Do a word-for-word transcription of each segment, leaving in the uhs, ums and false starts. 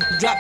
drop.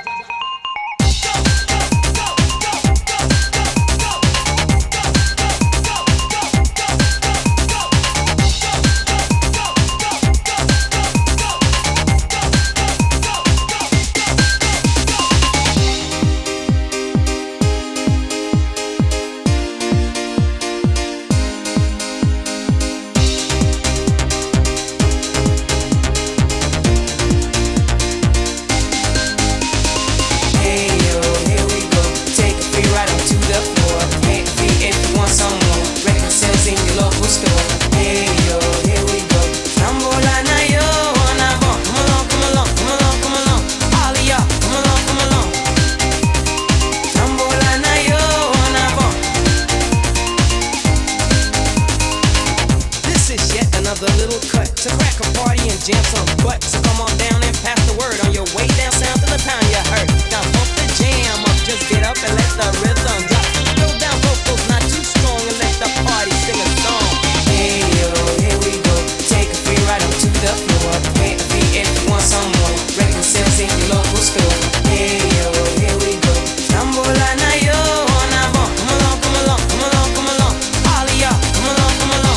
Another little cut to crack a party and jam some butt. So come on down and pass the word on your way down south to the town you heard. Now pump the jam up, just get up and let the rhythm drop. Throw down vocals not too strong and let the party sing a song. Hey yo, here we go, take a free ride up to the floor. Pay a fee if you want some more. Record sales in your local store. Hey yo, here we go. Tambola na yo, on avant. Come along, come along, come along, come along. All of y'all, come along, come along.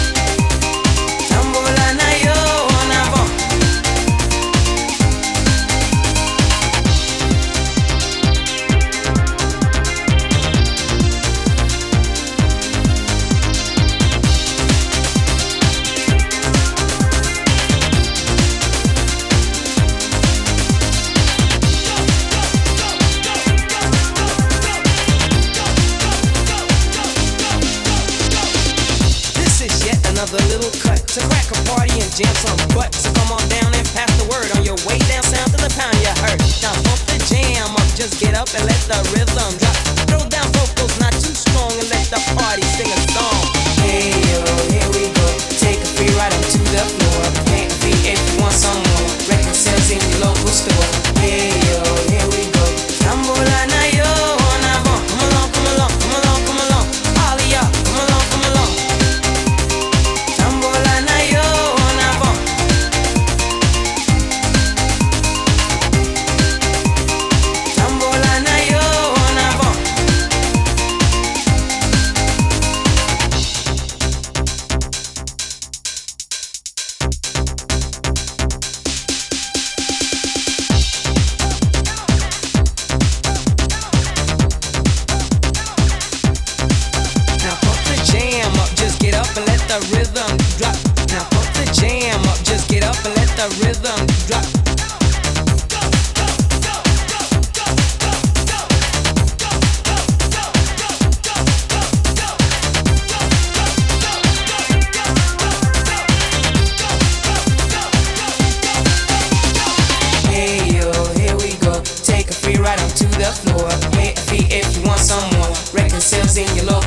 Another little cut to crack a party and jam some butt. So come on down and pass the word on your way down south to the pound you heard. Now pump the jam up, just get up and let the rhythm drop. Throw down vocals not too strong and let the party sing a song. Hey yo, here we go, take a free ride up to the floor. Pay a fee if you want some more. Record sales in your local store. Hey yo, here we go. Tambola na yo, on avant. Come along, come along, come along, come along. All of y'all, come along, come along. The rhythm drop. Now pump the jam up, just get up and let the rhythm drop. Hey yo, here we go, take a free ride up to the floor. Pay a fee if you want some more. Record sales in your local